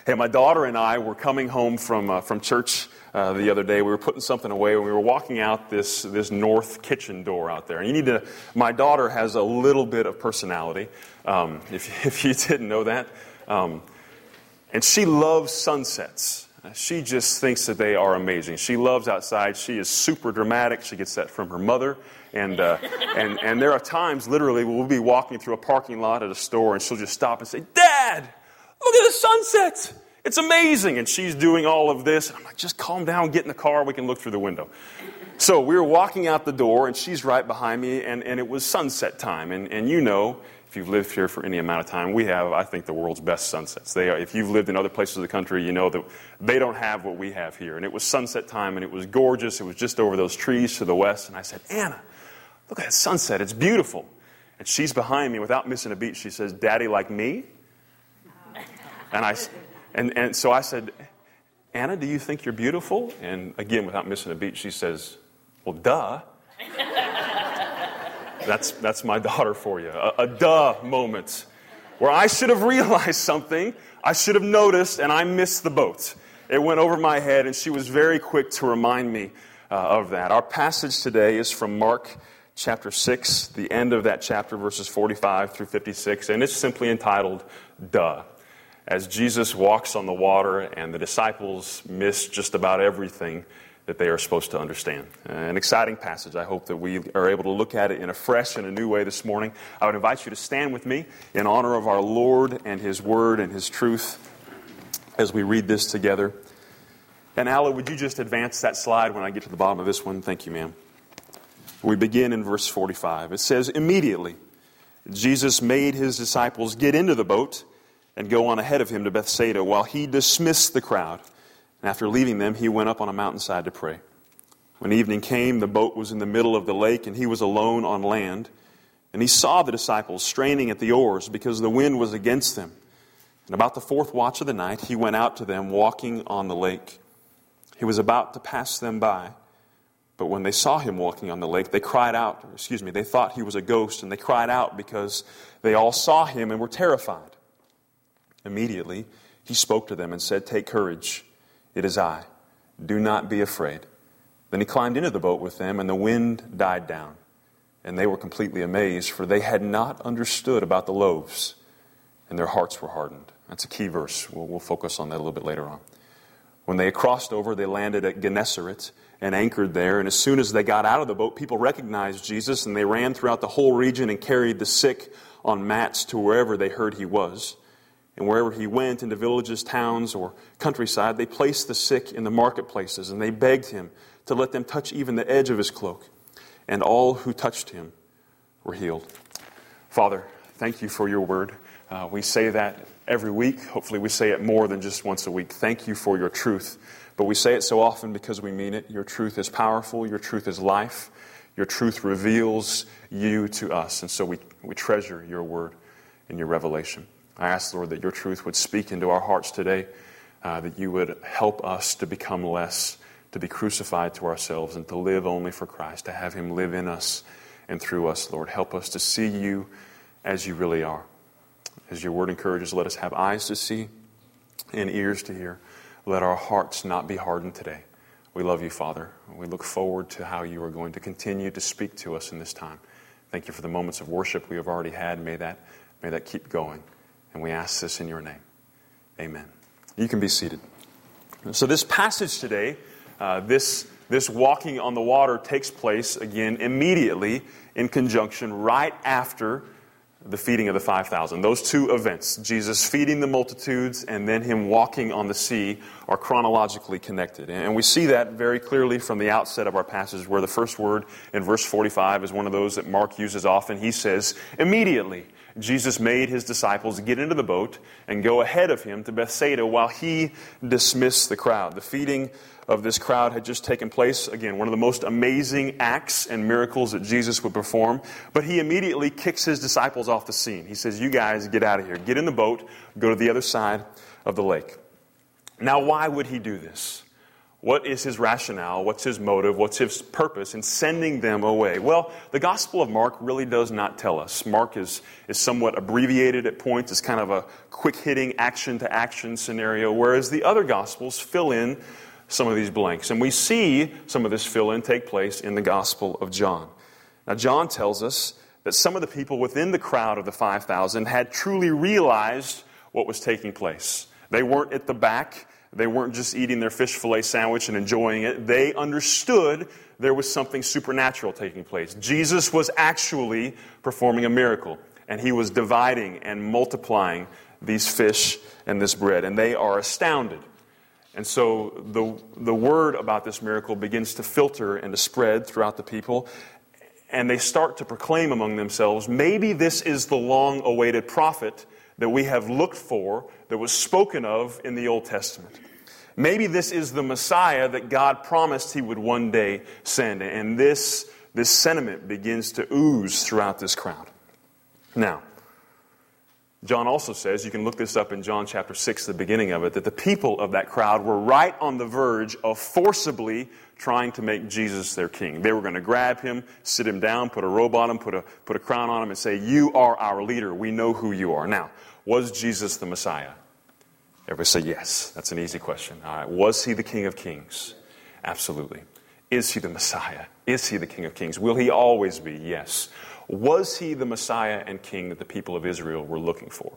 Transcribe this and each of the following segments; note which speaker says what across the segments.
Speaker 1: Hey, my daughter and I were coming home from church the other day. We were putting something away, and we were walking out this north kitchen door out there. And my daughter has a little bit of personality, if you didn't know that. And she loves sunsets. She just thinks that they are amazing. She loves outside. She is super dramatic. She gets that from her mother. And there are times, literally, we'll be walking through a parking lot at a store, and she'll just stop and say, "Dad, look at the sunset. It's amazing." And she's doing all of this. And I'm like, "Just calm down, get in the car, we can look through the window." So we were walking out the door, and she's right behind me, and it was sunset time. And you know, if you've lived here for any amount of time, we have, I think, the world's best sunsets. If you've lived in other places of the country, you know that they don't have what we have here. And it was sunset time, and it was gorgeous. It was just over those trees to the west. And I said, "Anna, look at that sunset. It's beautiful." And she's behind me without missing a beat. She says, "Daddy like me?" And so I said, "Anna, do you think you're beautiful?" And again, without missing a beat, she says, "Well, duh." That's my daughter for you. A duh moment where I should have realized something. I should have noticed, and I missed the boat. It went over my head, and she was very quick to remind me of that. Our passage today is from Mark chapter 6, the end of that chapter, verses 45 through 56, and it's simply entitled, "Duh." As Jesus walks on the water and the disciples miss just about everything that they are supposed to understand. An exciting passage. I hope that we are able to look at it in a fresh and a new way this morning. I would invite you to stand with me in honor of our Lord and His Word and His truth as we read this together. And Alla, would you just advance that slide when I get to the bottom of this one? Thank you, ma'am. We begin in verse 45. It says, "Immediately Jesus made His disciples get into the boat and go on ahead of Him to Bethsaida while He dismissed the crowd. And after leaving them, He went up on a mountainside to pray. When evening came, the boat was in the middle of the lake, and He was alone on land. And He saw the disciples straining at the oars because the wind was against them. And about the fourth watch of the night, He went out to them walking on the lake. He was about to pass them by. But when they saw Him walking on the lake, they thought He was a ghost, and they cried out because they all saw Him and were terrified. Immediately, He spoke to them and said, 'Take courage. It is I. Do not be afraid.' Then He climbed into the boat with them, and the wind died down. And they were completely amazed, for they had not understood about the loaves, and their hearts were hardened." That's a key verse. We'll focus on that a little bit later on. When they had crossed over, they landed at Gennesaret and anchored there. And as soon as they got out of the boat, people recognized Jesus, and they ran throughout the whole region and carried the sick on mats to wherever they heard He was. And wherever He went, into villages, towns, or countryside, they placed the sick in the marketplaces, and they begged Him to let them touch even the edge of His cloak. And all who touched Him were healed. Father, thank You for Your word. We say that every week. Hopefully we say it more than just once a week. Thank You for Your truth. But we say it so often because we mean it. Your truth is powerful. Your truth is life. Your truth reveals You to us. And so we treasure Your word and Your revelation. I ask, Lord, that Your truth would speak into our hearts today, that You would help us to become less, to be crucified to ourselves, and to live only for Christ, to have Him live in us and through us. Lord, help us to see You as You really are. As Your word encourages, let us have eyes to see and ears to hear. Let our hearts not be hardened today. We love You, Father. We look forward to how You are going to continue to speak to us in this time. Thank You for the moments of worship we have already had. May that keep going. And we ask this in Your name. Amen. You can be seated. So this passage today, this walking on the water takes place, again, immediately in conjunction right after the feeding of the 5,000. Those two events, Jesus feeding the multitudes and then Him walking on the sea, are chronologically connected. And we see that very clearly from the outset of our passage, where the first word in verse 45 is one of those that Mark uses often. He says, "Immediately Jesus made His disciples get into the boat and go ahead of Him to Bethsaida while He dismissed the crowd." The feeding of this crowd had just taken place. Again, one of the most amazing acts and miracles that Jesus would perform. But He immediately kicks His disciples off the scene. He says, "You guys, get out of here. Get in the boat. Go to the other side of the lake." Now, why would He do this? What is his rationale? What's his motive? What's his purpose in sending them away? Well, the Gospel of Mark really does not tell us. Mark is somewhat abbreviated at points. It's kind of a quick-hitting action-to-action scenario, whereas the other Gospels fill in some of these blanks. And we see some of this fill-in take place in the Gospel of John. Now, John tells us that some of the people within the crowd of the 5,000 had truly realized what was taking place. They weren't at the back. They weren't just eating their fish fillet sandwich and enjoying it. They understood there was something supernatural taking place. Jesus was actually performing a miracle, and he was dividing and multiplying these fish and this bread, and they are astounded. And so the word about this miracle begins to filter and to spread throughout the people, and they start to proclaim among themselves, maybe this is the long-awaited prophet that we have looked for, that was spoken of in the Old Testament. Maybe this is the Messiah that God promised he would one day send. And this sentiment begins to ooze throughout this crowd. Now, John also says, you can look this up in John chapter 6, the beginning of it, that the people of that crowd were right on the verge of forcibly trying to make Jesus their king. They were going to grab him, sit him down, put a robe on him, put a crown on him, and say, you are our leader. We know who you are. Now, was Jesus the Messiah? Everybody say yes. That's an easy question. All right. Was he the King of Kings? Absolutely. Is he the Messiah? Is he the King of Kings? Will he always be? Yes. Was he the Messiah and King that the people of Israel were looking for?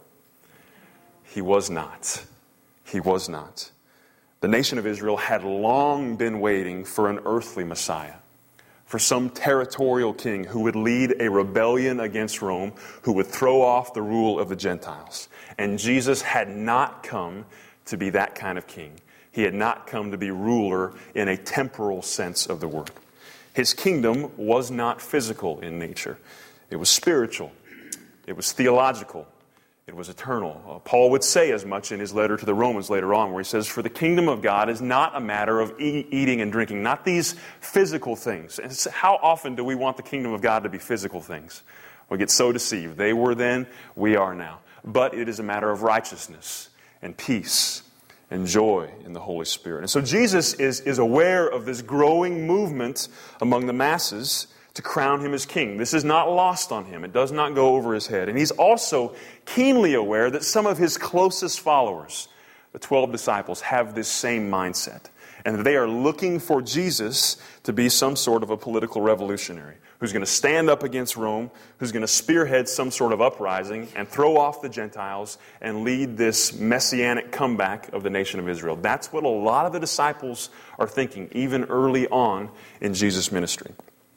Speaker 1: He was not. He was not. The nation of Israel had long been waiting for an earthly Messiah, for some territorial king who would lead a rebellion against Rome, who would throw off the rule of the Gentiles. And Jesus had not come to be that kind of king. He had not come to be ruler in a temporal sense of the word. His kingdom was not physical in nature. It was spiritual. It was theological. It was eternal. Paul would say as much in his letter to the Romans later on, where he says, for the kingdom of God is not a matter of eating and drinking, not these physical things. And how often do we want the kingdom of God to be physical things? We get so deceived. They were then, we are now. But it is a matter of righteousness and peace and joy in the Holy Spirit. And so Jesus is aware of this growing movement among the masses to crown him as king. This is not lost on him. It does not go over his head. And he's also keenly aware that some of his closest followers, the 12 disciples, have this same mindset. And that they are looking for Jesus to be some sort of a political revolutionary who's going to stand up against Rome, who's going to spearhead some sort of uprising and throw off the Gentiles and lead this messianic comeback of the nation of Israel. That's what a lot of the disciples are thinking, even early on in Jesus' ministry.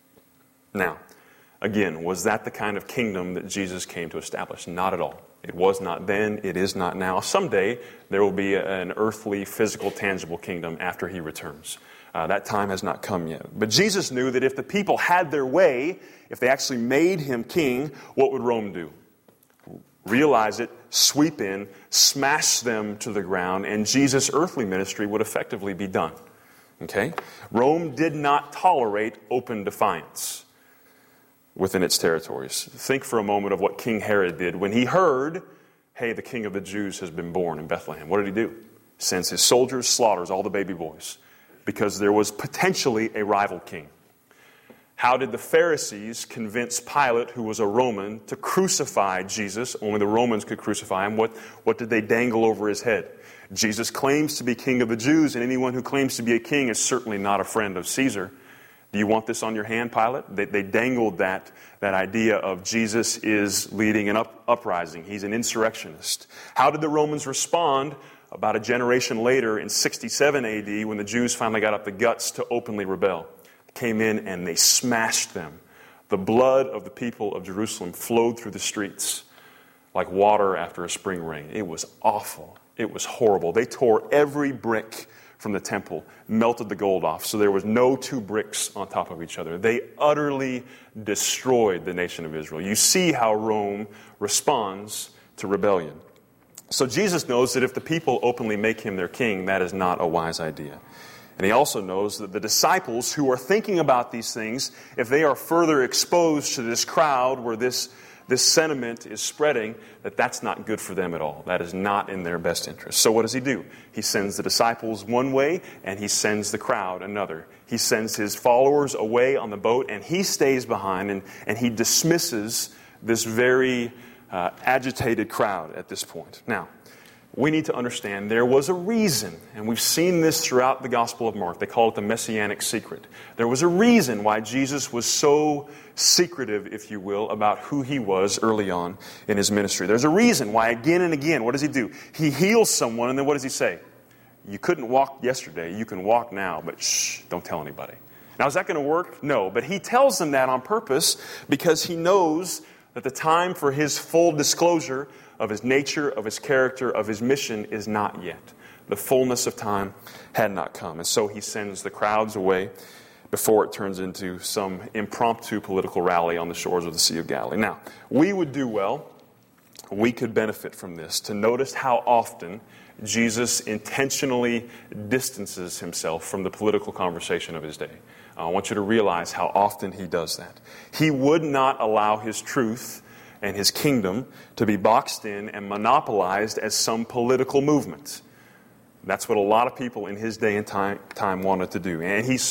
Speaker 1: Now, again, was that the kind of kingdom that Jesus came to establish? Not at all. It was not then. It is not now. Someday, there will be an earthly, physical, tangible kingdom after he returns. That time has not come yet. But Jesus knew that if the people had their way, if they actually made him king, what would Rome do? Realize it, sweep in, smash them to the ground, and Jesus' earthly ministry would effectively be done. Okay? Rome did not tolerate open defiance within its territories. Think for a moment of what King Herod did when he heard, hey, the King of the Jews has been born in Bethlehem. What did he do? Sends his soldiers, slaughters all the baby boys, because there was potentially a rival king. How did the Pharisees convince Pilate, who was a Roman, to crucify Jesus? Only the Romans could crucify him. What did they dangle over his head? Jesus claims to be King of the Jews, and anyone who claims to be a king is certainly not a friend of Caesar. Do you want this on your hand, Pilate? They dangled that idea of Jesus is leading an uprising. He's an insurrectionist. How did the Romans respond about a generation later in 67 AD when the Jews finally got up the guts to openly rebel? They came in and they smashed them. The blood of the people of Jerusalem flowed through the streets like water after a spring rain. It was awful. It was horrible. They tore every brick from the temple, melted the gold off, so there was no two bricks on top of each other. They utterly destroyed the nation of Israel. You see how Rome responds to rebellion. So Jesus knows that if the people openly make him their king, that is not a wise idea. And he also knows that the disciples who are thinking about these things, if they are further exposed to this crowd where this This sentiment is spreading that that's not good for them at all. That is not in their best interest. So what does he do? He sends the disciples one way, and he sends the crowd another. He sends his followers away on the boat, and he stays behind, and he dismisses this very agitated crowd at this point. Now, we need to understand there was a reason, and we've seen this throughout the Gospel of Mark. They call it the Messianic secret. There was a reason why Jesus was so secretive, if you will, about who he was early on in his ministry. There's a reason why again and again, what does he do? He heals someone, and then what does he say? You couldn't walk yesterday, you can walk now, but shh, don't tell anybody. Now, is that going to work? No, but he tells them that on purpose because he knows that the time for his full disclosure of his nature, of his character, of his mission is not yet. The fullness of time had not come. And so he sends the crowds away before it turns into some impromptu political rally on the shores of the Sea of Galilee. Now, we would do well, we could benefit from this, to notice how often Jesus intentionally distances himself from the political conversation of his day. I want you to realize how often he does that. He would not allow his truth and his kingdom to be boxed in and monopolized as some political movement. That's what a lot of people in his day and time wanted to do. And he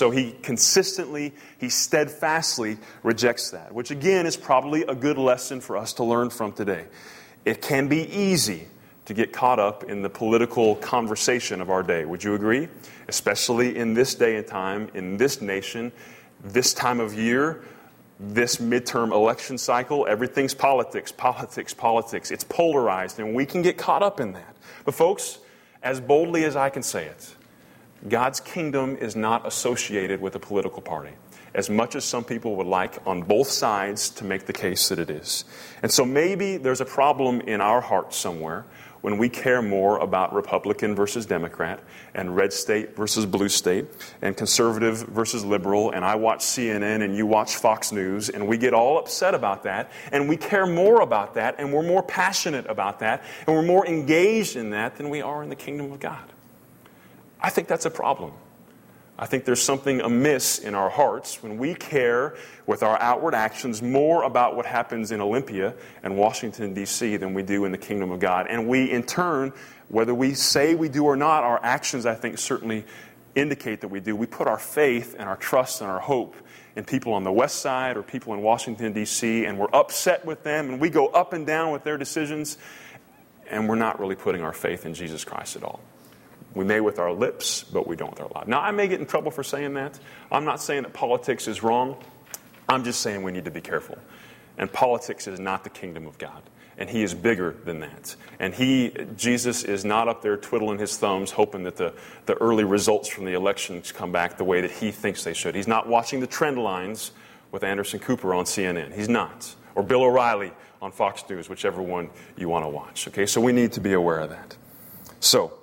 Speaker 1: steadfastly rejects that, which again is probably a good lesson for us to learn from today. It can be easy to get caught up in the political conversation of our day. Would you agree? Especially in this day and time, in this nation, this time of year, this midterm election cycle, everything's politics, politics, politics. It's polarized, and we can get caught up in that. But folks, as boldly as I can say it, God's kingdom is not associated with a political party, as much as some people would like on both sides to make the case that it is. And so maybe there's a problem in our hearts somewhere when we care more about Republican versus Democrat and red state versus blue state and conservative versus liberal, and I watch CNN and you watch Fox News, and we get all upset about that, and we care more about that, and we're more passionate about that, and we're more engaged in that than we are in the kingdom of God. I think that's a problem. I think there's something amiss in our hearts when we care with our outward actions more about what happens in Olympia and Washington, D.C. than we do in the kingdom of God. And we, in turn, whether we say we do or not, our actions, I think, certainly indicate that we do. We put our faith and our trust and our hope in people on the west side or people in Washington, D.C., and we're upset with them, and we go up and down with their decisions, and we're not really putting our faith in Jesus Christ at all. We may with our lips, but we don't with our lives. Now, I may get in trouble for saying that. I'm not saying that politics is wrong. I'm just saying we need to be careful. And politics is not the kingdom of God. And he is bigger than that. And Jesus is not up there twiddling his thumbs, hoping that the early results from the elections come back the way that he thinks they should. He's not watching the trend lines with Anderson Cooper on CNN. He's not. Or Bill O'Reilly on Fox News, whichever one you want to watch. Okay, so we need to be aware of that. So,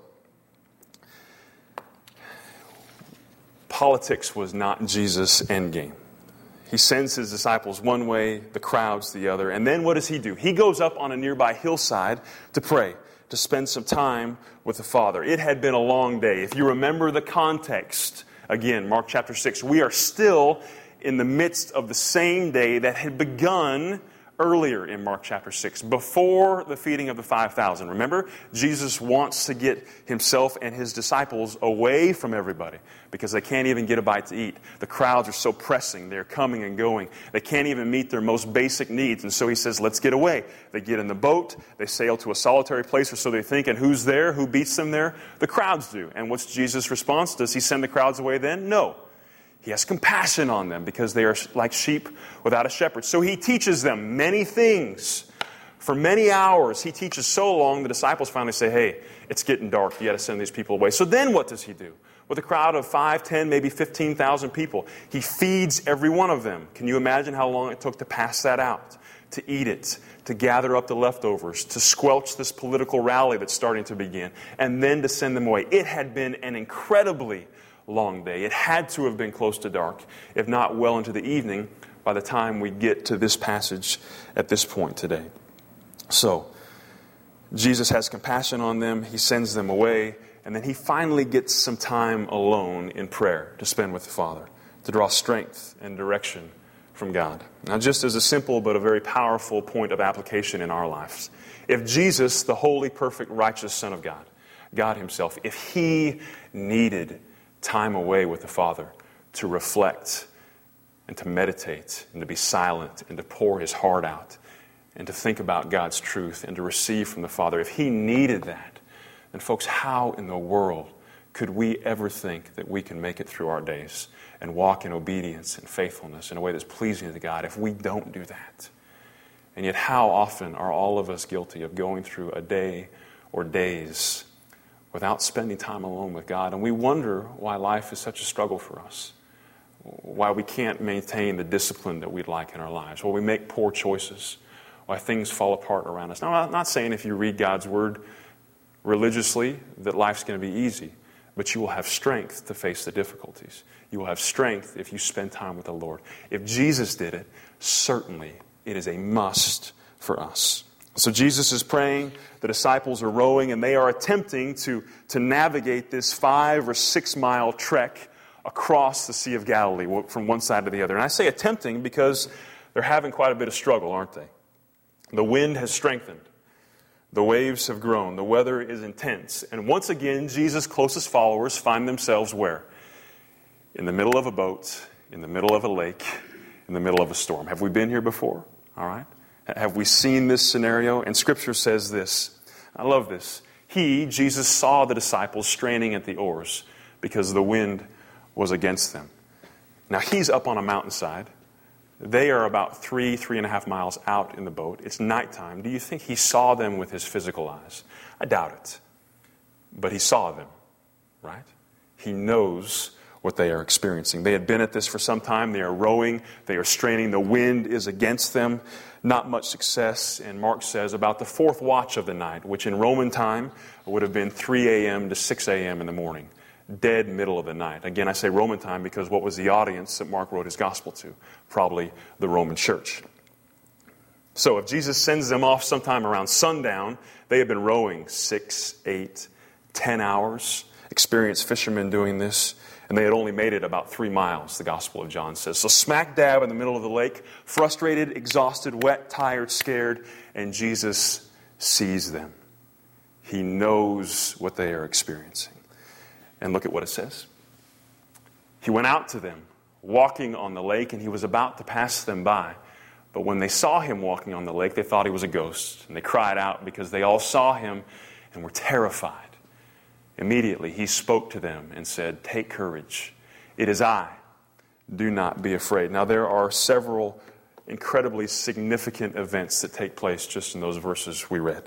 Speaker 1: politics was not Jesus' endgame. He sends his disciples one way, the crowds the other. And then what does he do? He goes up on a nearby hillside to pray, to spend some time with the Father. It had been a long day. If you remember the context, again, Mark chapter 6, we are still in the midst of the same day that had begun earlier in Mark chapter 6, before the feeding of the 5,000. Remember, Jesus wants to get himself and his disciples away from everybody because they can't even get a bite to eat. The crowds are so pressing. They're coming and going. They can't even meet their most basic needs. And so he says, let's get away. They get in the boat. They sail to a solitary place, or so they think. And who's there? Who beats them there? The crowds do. And what's Jesus' response? Does he send the crowds away then? No. He has compassion on them because they are like sheep without a shepherd. So he teaches them many things. For many hours, he teaches so long, the disciples finally say, hey, it's getting dark. You got to send these people away. So then what does he do? With a crowd of 5, 10, maybe 15,000 people, he feeds every one of them. Can you imagine how long it took to pass that out, to eat it, to gather up the leftovers, to squelch this political rally that's starting to begin, and then to send them away? It had been an incredibly long day. It had to have been close to dark, if not well into the evening, by the time we get to this passage at this point today. So, Jesus has compassion on them. He sends them away. And then he finally gets some time alone in prayer to spend with the Father, to draw strength and direction from God. Now, just as a simple but a very powerful point of application in our lives, if Jesus, the holy, perfect, righteous Son of God, God himself, if he needed time away with the Father to reflect and to meditate and to be silent and to pour his heart out and to think about God's truth and to receive from the Father, if he needed that, then folks, how in the world could we ever think that we can make it through our days and walk in obedience and faithfulness in a way that's pleasing to God if we don't do that? And yet how often are all of us guilty of going through a day or days without spending time alone with God? And we wonder why life is such a struggle for us, why we can't maintain the discipline that we'd like in our lives, why we make poor choices, why things fall apart around us. Now, I'm not saying if you read God's Word religiously that life's going to be easy, but you will have strength to face the difficulties. You will have strength if you spend time with the Lord. If Jesus did it, certainly it is a must for us. So Jesus is praying, the disciples are rowing, and they are attempting to navigate this 5 or 6 mile trek across the Sea of Galilee from one side to the other. And I say attempting because they're having quite a bit of struggle, aren't they? The wind has strengthened. The waves have grown. The weather is intense. And once again, Jesus' closest followers find themselves where? In the middle of a boat, in the middle of a lake, in the middle of a storm. Have we been here before? All right. Have we seen this scenario? And Scripture says this. I love this. He, Jesus, saw the disciples straining at the oars because the wind was against them. Now, he's up on a mountainside. They are about 3.5 miles out in the boat. It's nighttime. Do you think he saw them with his physical eyes? I doubt it. But he saw them, right? He knows what they are experiencing. They had been at this for some time. They are rowing. They are straining. The wind is against them. Not much success. And Mark says about the 4th watch of the night, which in Roman time would have been 3 a.m. to 6 a.m. in the morning. Dead middle of the night. Again, I say Roman time because what was the audience that Mark wrote his gospel to? Probably the Roman church. So if Jesus sends them off sometime around sundown, they have been rowing 6, 8, 10 hours. Experienced fishermen doing this. And they had only made it about 3 miles, the Gospel of John says. So smack dab in the middle of the lake, frustrated, exhausted, wet, tired, scared, and Jesus sees them. He knows what they are experiencing. And look at what it says. He went out to them, walking on the lake, and he was about to pass them by. But when they saw him walking on the lake, they thought he was a ghost. And they cried out because they all saw him and were terrified. Immediately he spoke to them and said, "Take courage. It is I. Do not be afraid." Now there are several incredibly significant events that take place just in those verses we read.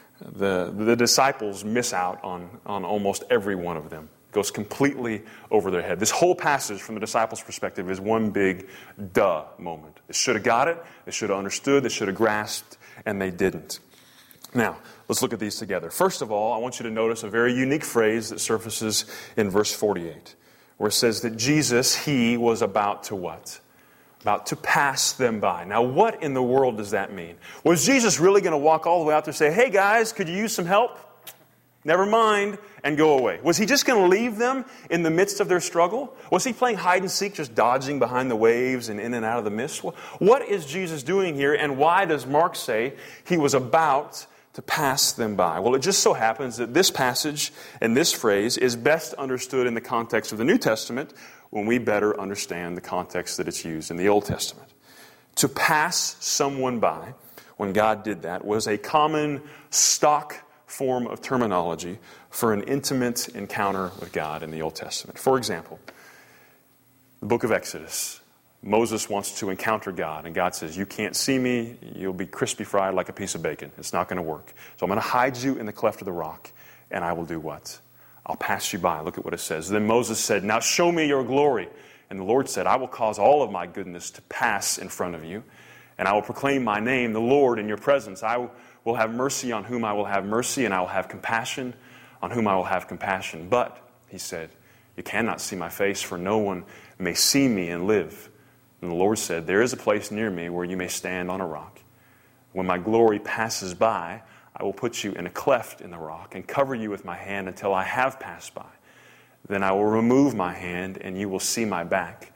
Speaker 1: The disciples miss out on almost every one of them. Goes completely over their head. This whole passage from the disciples' perspective is one big duh moment. They should have got it, they should have understood, they should have grasped, and they didn't. Now, let's look at these together. First of all, I want you to notice a very unique phrase that surfaces in verse 48, where it says that Jesus, he was about to what? About to pass them by. Now, what in the world does that mean? Was Jesus really going to walk all the way out there and say, "Hey guys, could you use some help? Never mind," and go away? Was he just going to leave them in the midst of their struggle? Was he playing hide and seek, just dodging behind the waves and in and out of the mist? What is Jesus doing here, and why does Mark say he was about to pass them by? Well, it just so happens that this passage and this phrase is best understood in the context of the New Testament when we better understand the context that it's used in the Old Testament. To pass someone by, when God did that, was a common stock form of terminology for an intimate encounter with God in the Old Testament. For example, the book of Exodus, Moses wants to encounter God, and God says, "You can't see me, you'll be crispy fried like a piece of bacon. It's not going to work. So I'm going to hide you in the cleft of the rock, and I will do what? I'll pass you by." Look at what it says. Then Moses said, "Now show me your glory." And the Lord said, "I will cause all of my goodness to pass in front of you, and I will proclaim my name, the Lord, in your presence. I will have mercy on whom I will have mercy, and I will have compassion on whom I will have compassion. But," he said, "you cannot see my face, for no one may see me and live." And the Lord said, "There is a place near me where you may stand on a rock. When my glory passes by, I will put you in a cleft in the rock and cover you with my hand until I have passed by. Then I will remove my hand, and you will see my back,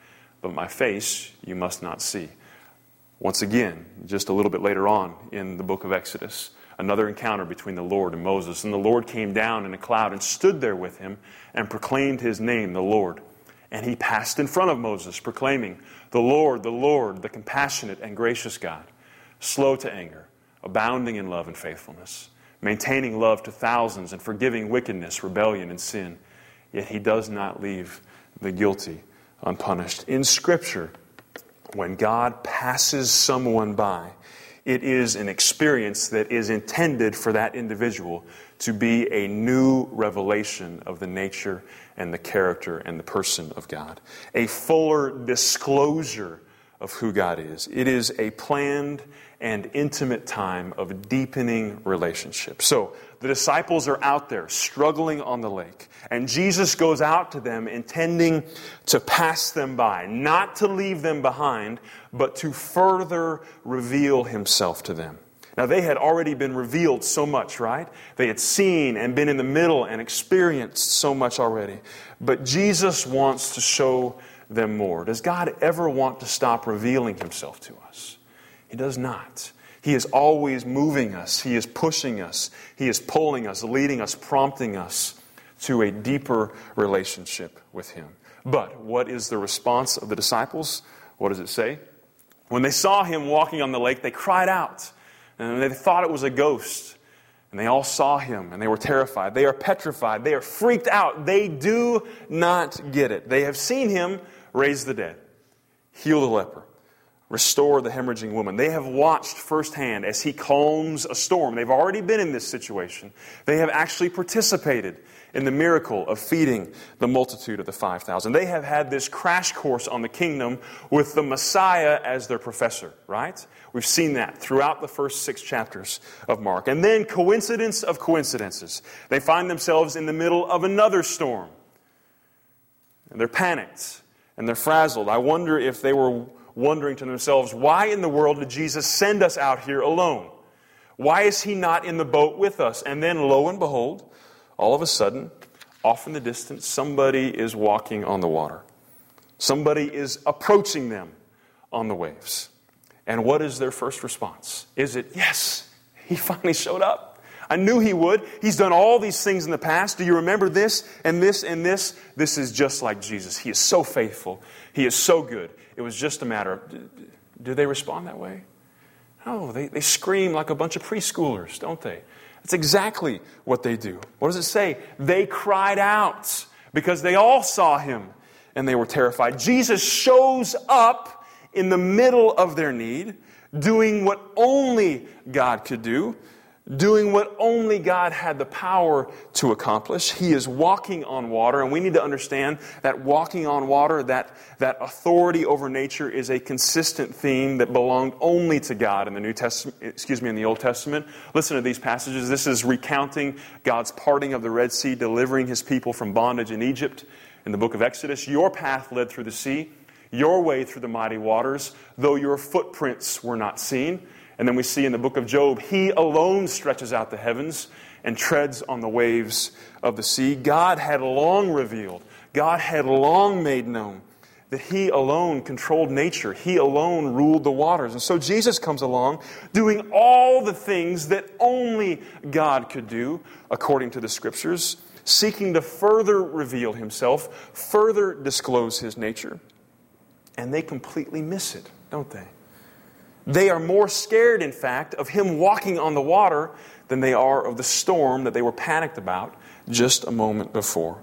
Speaker 1: but my face you must not see. Once again, just a little bit later on in the book of Exodus, another encounter between the Lord and Moses. And the Lord came down in a cloud and stood there with him and proclaimed his name, the Lord. And he passed in front of Moses, proclaiming, the Lord, the compassionate and gracious God, slow to anger, abounding in love and faithfulness, maintaining love to thousands and forgiving wickedness, rebellion, and sin. Yet he does not leave the guilty unpunished. In Scripture, when God passes someone by, it is an experience that is intended for that individual to be a new revelation of the nature and the character and the person of God. A fuller disclosure of who God is. It is a planned and intimate time of deepening relationship. So, the disciples are out there struggling on the lake, and Jesus goes out to them intending to pass them by, not to leave them behind, but to further reveal himself to them. Now, they had already been revealed so much, right? They had seen and been in the middle and experienced so much already. But Jesus wants to show them more. Does God ever want to stop revealing himself to us? He does not. He is always moving us. He is pushing us. He is pulling us, leading us, prompting us to a deeper relationship with him. But what is the response of the disciples? What does it say? When they saw him walking on the lake, they cried out. And they thought it was a ghost. And they all saw him and they were terrified. They are petrified. They are freaked out. They do not get it. They have seen him raise the dead, heal the leper, restore the hemorrhaging woman. They have watched firsthand as he calms a storm. They've already been in this situation. They have actually participated in the miracle of feeding the multitude of the 5,000. They have had this crash course on the kingdom with the Messiah as their professor, right? We've seen that throughout the first 6 chapters of Mark. And then, coincidence of coincidences, they find themselves in the middle of another storm. And they're panicked and they're frazzled. I wonder if they were wondering to themselves, why in the world did Jesus send us out here alone? Why is he not in the boat with us? And then, lo and behold, all of a sudden, off in the distance, somebody is walking on the water. Somebody is approaching them on the waves. And what is their first response? Is it, yes, he finally showed up. I knew he would. He's done all these things in the past. Do you remember this and this and this? This is just like Jesus. He is so faithful. He is so good. It was just a matter of, do they respond that way? No, they scream like a bunch of preschoolers, don't they? That's exactly what they do. What does it say? They cried out because they all saw him and they were terrified. Jesus shows up in the middle of their need, doing what only God could do, doing what only God had the power to accomplish. He is walking on water, and we need to understand that walking on water, that authority over nature, is a consistent theme that belonged only to God in the New Testament, in the Old Testament. Listen to these passages. This is recounting God's parting of the Red Sea, delivering his people from bondage in Egypt. In the book of Exodus, your path led through the sea, your way through the mighty waters, though your footprints were not seen. And then we see in the book of Job, he alone stretches out the heavens and treads on the waves of the sea. God had long revealed, God had long made known that he alone controlled nature. He alone ruled the waters. And so Jesus comes along doing all the things that only God could do, according to the Scriptures, seeking to further reveal himself, further disclose his nature. And they completely miss it, don't they? They are more scared, in fact, of him walking on the water than they are of the storm that they were panicked about just a moment before.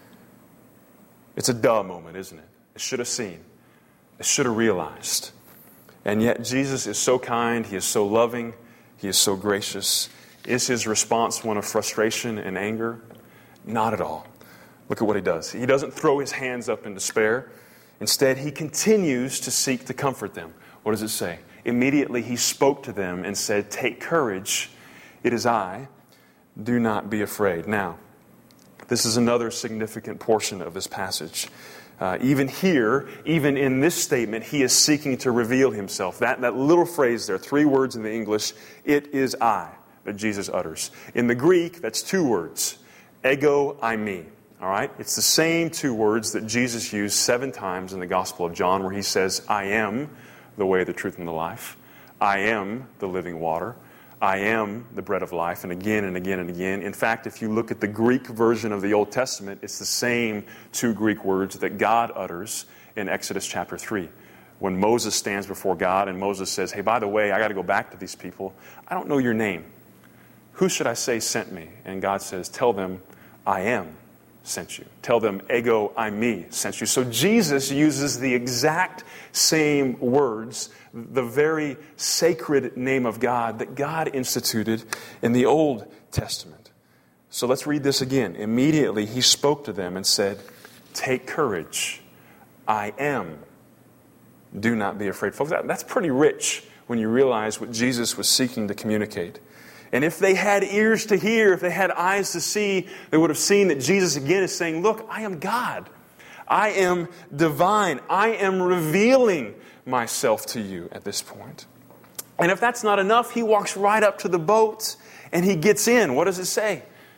Speaker 1: It's a duh moment, isn't it? It should have seen. It should have realized. And yet Jesus is so kind. He is so loving. He is so gracious. Is his response one of frustration and anger? Not at all. Look at what he does. He doesn't throw his hands up in despair. Instead, he continues to seek to comfort them. What does it say? Immediately he spoke to them and said, "Take courage, it is I, do not be afraid." Now, this is another significant portion of this passage. Even here, even in this statement, he is seeking to reveal himself. That little phrase there, 3 words in the English, "it is I," that Jesus utters. In the Greek, that's 2 words, ego, I, me. All right? It's the same two words that Jesus used 7 times in the Gospel of John, where he says, I am the way, the truth, and the life. I am the living water. I am the bread of life, and again and again and again. In fact, if you look at the Greek version of the Old Testament, it's the same 2 Greek words that God utters in Exodus chapter 3. When Moses stands before God and Moses says, hey, by the way, I got to go back to these people. I don't know your name. Who should I say sent me? And God says, tell them, I am sent you. Tell them, ego eimi sent you. So Jesus uses the exact same words, the very sacred name of God that God instituted in the Old Testament. So let's read this again. Immediately he spoke to them and said, take courage. I am. Do not be afraid. Folks, that's pretty rich when you realize what Jesus was seeking to communicate. And if they had ears to hear, if they had eyes to see, they would have seen that Jesus again is saying, look, I am God. I am divine. I am revealing myself to you at this point. And if that's not enough, he walks right up to the boat and he gets in. What does it say?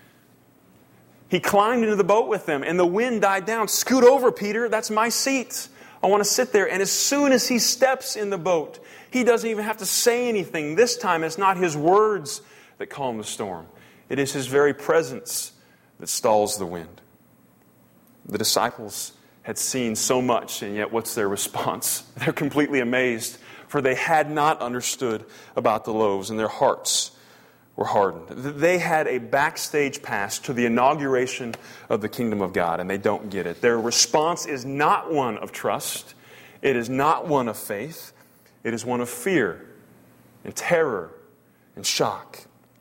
Speaker 1: He climbed into the boat with them and the wind died down. Scoot over, Peter. That's my seat. I want to sit there. And as soon as he steps in the boat, he doesn't even have to say anything. This time it's not his words that calm the storm. It is his very presence that stalls the wind. The disciples had seen so much, and yet what's their response? They're completely amazed, for they had not understood about the loaves, and their hearts were hardened. They had a backstage pass to the inauguration of the kingdom of God, and they don't get it. Their response is not one of trust. It is not one of faith. It is one of fear and terror and shock.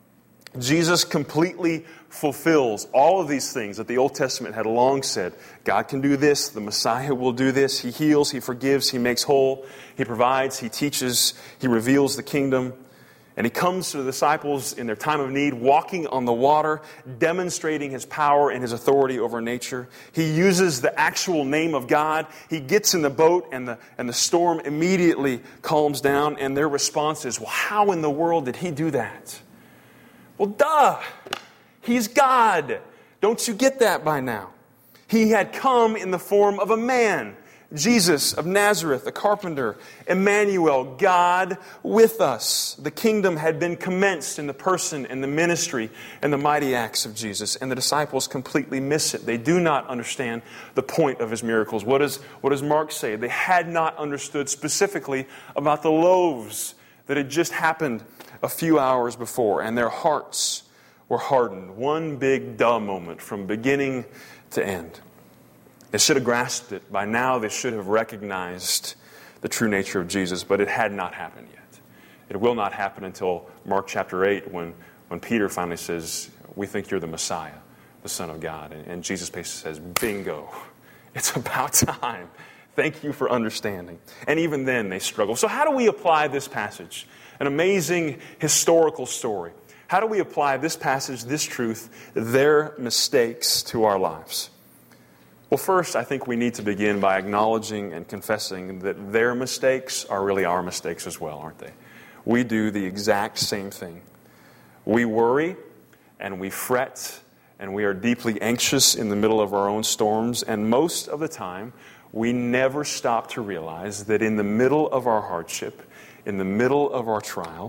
Speaker 1: Jesus completely fulfills all of these things that the Old Testament had long said. God can do this. The Messiah will do this. He heals. He forgives. He makes whole. He provides. He teaches. He reveals the kingdom. And he comes to the disciples in their time of need, walking on the water, demonstrating his power and his authority over nature. He uses the actual name of God. He gets in the boat, and the storm immediately calms down. And their response is, well, how in the world did he do that? Well, duh! He's God. Don't you get that by now? He had come in the form of a man, Jesus of Nazareth, a carpenter, Emmanuel, God with us. The kingdom had been commenced in the person and the ministry and the mighty acts of Jesus, and the disciples completely miss it. They do not understand the point of his miracles. What does Mark say? They had not understood specifically about the loaves that had just happened a few hours before, and their hearts were hardened. One big duh moment from beginning to end. They should have grasped it. By now they should have recognized the true nature of Jesus, but it had not happened yet. It will not happen until Mark chapter 8 when Peter finally says, we think you're the Messiah, the Son of God. And Jesus basically says, bingo, it's about time. Thank you for understanding. And even then they struggle. So how do we apply this passage? An amazing historical story. How do we apply this passage, this truth, their mistakes to our lives? Well, first, I think we need to begin by acknowledging and confessing that their mistakes are really our mistakes as well, aren't they? We do the exact same thing. We worry and we fret and we are deeply anxious in the middle of our own storms, and most of the time, we never stop to realize that in the middle of our hardship, in the middle of our trial,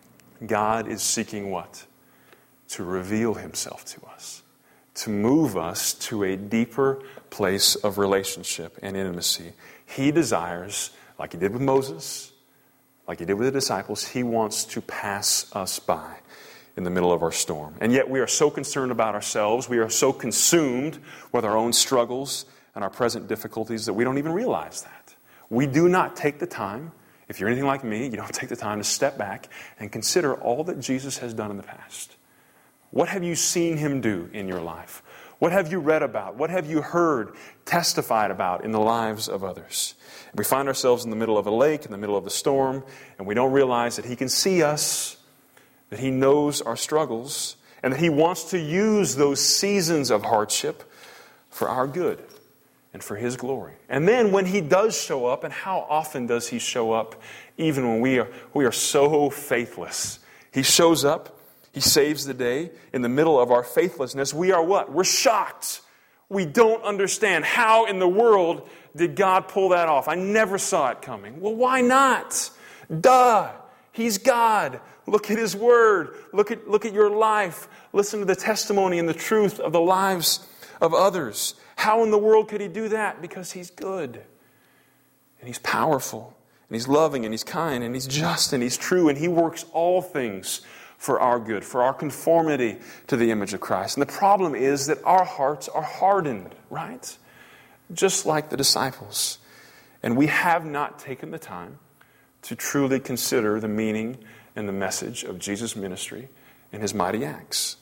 Speaker 1: God is seeking what? To reveal himself to us. To move us to a deeper place of relationship and intimacy. He desires, like he did with Moses, like he did with the disciples, he wants to pass us by in the middle of our storm. And yet we are so concerned about ourselves, we are so consumed with our own struggles and our present difficulties that we don't even realize that. We do not take the time, if you're anything like me, you don't take the time to step back and consider all that Jesus has done in the past. What have you seen him do in your life? What have you read about? What have you heard testified about in the lives of others? We find ourselves in the middle of a lake, in the middle of the storm, and we don't realize that he can see us, that he knows our struggles, and that he wants to use those seasons of hardship for our good and for his glory. And then when he does show up, and how often does he show up even when we are so faithless? He shows up. He saves the day in the middle of our faithlessness. We are what? We're shocked. We don't understand. How in the world did God pull that off? I never saw it coming. Well, why not? Duh! He's God. Look at His Word. Look at your life. Listen to the testimony and the truth of the lives of others. How in the world could He do that? Because He's good. And He's powerful. And He's loving. And He's kind. And He's just. And He's true. And He works all things for our good, for our conformity to the image of Christ. And the problem is that our hearts are hardened, right? Just like the disciples. And we have not taken the time to truly consider the meaning and the message of Jesus' ministry and His mighty acts.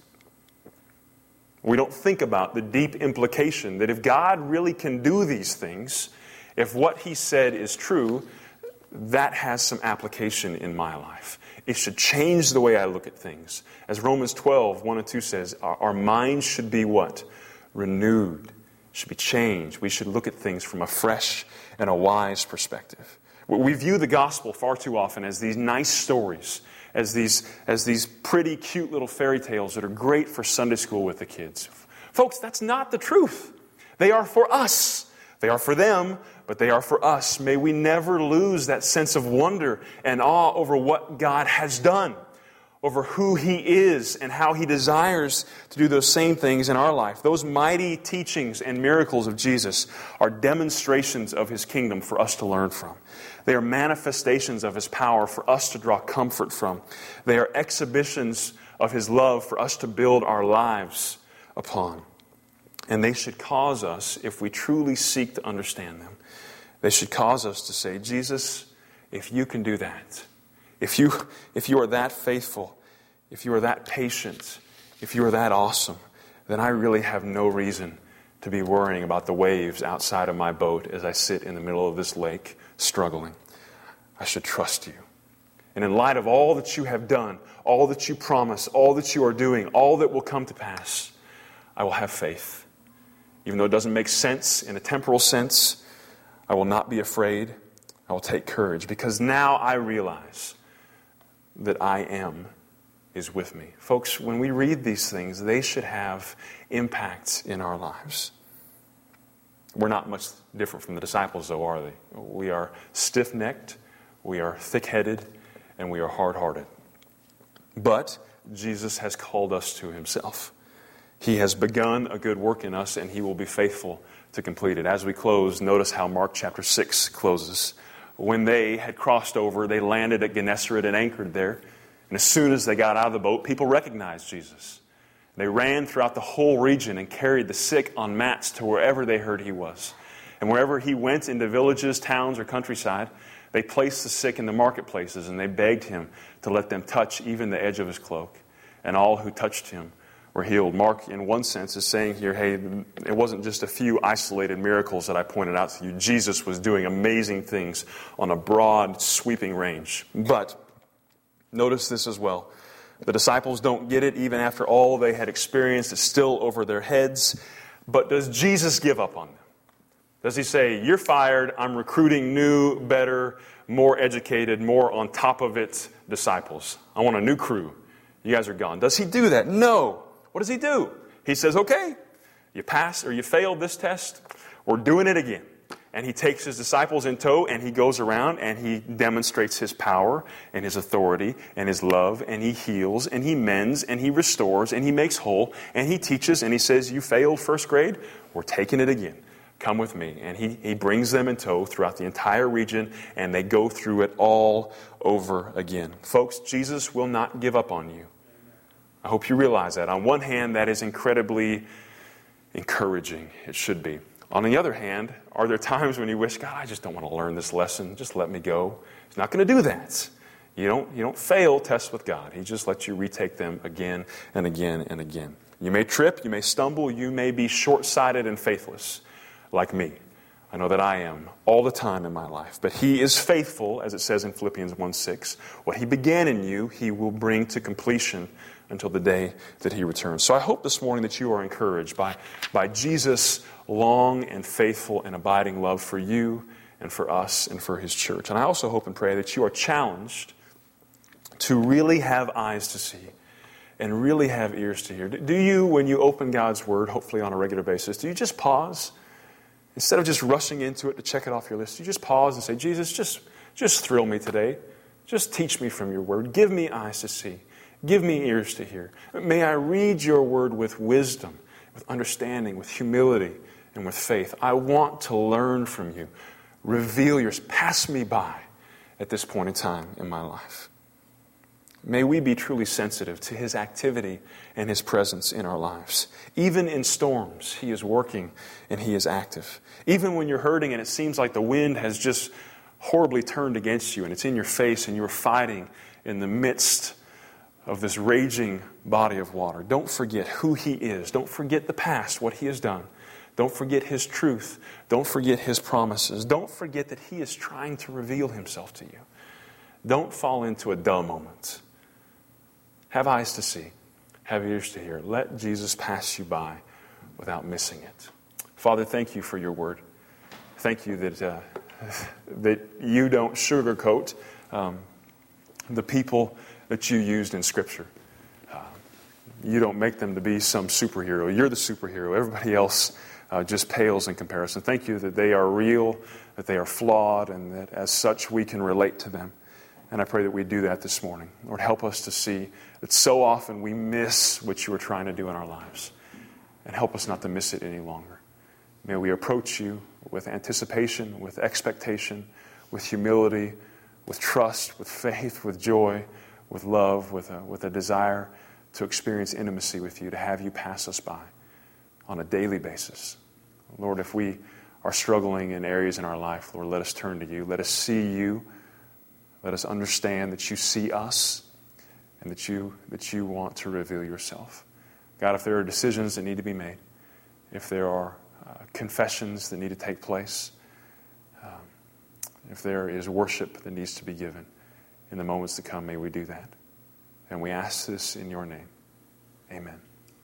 Speaker 1: We don't think about the deep implication that if God really can do these things, if what He said is true, that has some application in my life. It should change the way I look at things. As Romans 12, 1 and 2 says, our minds should be what? Renewed. Should be changed. We should look at things from a fresh and a wise perspective. We view the gospel far too often as these nice stories, as these pretty, cute little fairy tales that are great for Sunday school with the kids. Folks, that's not the truth. They are for us. They are for them, but they are for us. May we never lose that sense of wonder and awe over what God has done, over who He is and how He desires to do those same things in our life. Those mighty teachings and miracles of Jesus are demonstrations of His kingdom for us to learn from. They are manifestations of His power for us to draw comfort from. They are exhibitions of His love for us to build our lives upon. And they should cause us, if we truly seek to understand them, they should cause us to say, Jesus, if You can do that, if you are that faithful, if You are that patient, if You are that awesome, then I really have no reason to be worrying about the waves outside of my boat as I sit in the middle of this lake struggling. I should trust You. And in light of all that You have done, all that You promise, all that You are doing, all that will come to pass, I will have faith. Even though it doesn't make sense in a temporal sense, I will not be afraid. I will take courage because now I realize that I Am is with me. Folks, when we read these things, they should have impact in our lives. We're not much different from the disciples, though, are they? We are stiff-necked, we are thick-headed, and we are hard-hearted. But Jesus has called us to Himself. He has begun a good work in us, and He will be faithful to complete it. As we close, notice how Mark chapter 6 closes. When they had crossed over, they landed at Gennesaret and anchored there. And as soon as they got out of the boat, people recognized Jesus. They ran throughout the whole region and carried the sick on mats to wherever they heard He was. And wherever He went into villages, towns, or countryside, they placed the sick in the marketplaces, and they begged Him to let them touch even the edge of His cloak. And all who touched Him were healed. Mark, in one sense, is saying here, hey, it wasn't just a few isolated miracles that I pointed out to you. Jesus was doing amazing things on a broad, sweeping range. But notice this as well. The disciples don't get it even after all they had experienced. It's still over their heads. But does Jesus give up on them? Does He say, you're fired, I'm recruiting new, better, more educated, more on top of it disciples. I want a new crew. You guys are gone. Does He do that? No. What does He do? He says, okay, you passed or you failed this test, we're doing it again. And He takes His disciples in tow and He goes around and He demonstrates His power and His authority and His love, and He heals and He mends and He restores and He makes whole and He teaches and He says, you failed first grade, we're taking it again. Come with me. And he brings them in tow throughout the entire region, and they go through it all over again. Folks, Jesus will not give up on you. I hope you realize that. On one hand, that is incredibly encouraging. It should be. On the other hand, are there times when you wish, God, I just don't want to learn this lesson. Just let me go. He's not going to do that. You don't fail tests with God. He just lets you retake them again and again and again. You may trip, you may stumble, you may be short-sighted and faithless like me. I know that I am all the time in my life. But He is faithful, as it says in Philippians 1:6. What He began in you, He will bring to completion until the day that He returns. So I hope this morning that you are encouraged by Jesus' long and faithful and abiding love for you and for us and for His church. And I also hope and pray that you are challenged to really have eyes to see and really have ears to hear? Do you, when you open God's Word, hopefully on a regular basis, do you just pause? Instead of just rushing into it to check it off your list, you just pause and say, Jesus, just thrill me today. Just teach me from your Word. Give me eyes to see. Give me ears to hear. May I read your Word with wisdom, with understanding, with humility, and with faith. I want to learn from you. Reveal yours. Pass me by at this point in time in my life. May we be truly sensitive to His activity and His presence in our lives. Even in storms, He is working and He is active. Even when you're hurting and it seems like the wind has just horribly turned against you and it's in your face and you're fighting in the midst of this raging body of water. Don't forget who He is. Don't forget the past, what He has done. Don't forget His truth. Don't forget His promises. Don't forget that He is trying to reveal Himself to you. Don't fall into a duh moment. Have eyes to see. Have ears to hear. Let Jesus pass you by without missing it. Father, thank you for your word. Thank you that you don't sugarcoat the people that you used in Scripture. You don't make them to be some superhero. You're the superhero. Everybody else just pales in comparison. Thank you that they are real, that they are flawed, and that as such we can relate to them. And I pray that we do that this morning. Lord, help us to see that so often we miss what you are trying to do in our lives. And help us not to miss it any longer. May we approach you with anticipation, with expectation, with humility, with trust, with faith, with joy, with love, with a desire to experience intimacy with you, to have you pass us by on a daily basis. Lord, if we are struggling in areas in our life, Lord, let us turn to you. Let us see you. Let us understand that you see us and that you want to reveal yourself. God, if there are decisions that need to be made, if there are confessions that need to take place, if there is worship that needs to be given in the moments to come, may we do that. And we ask this in your name. Amen.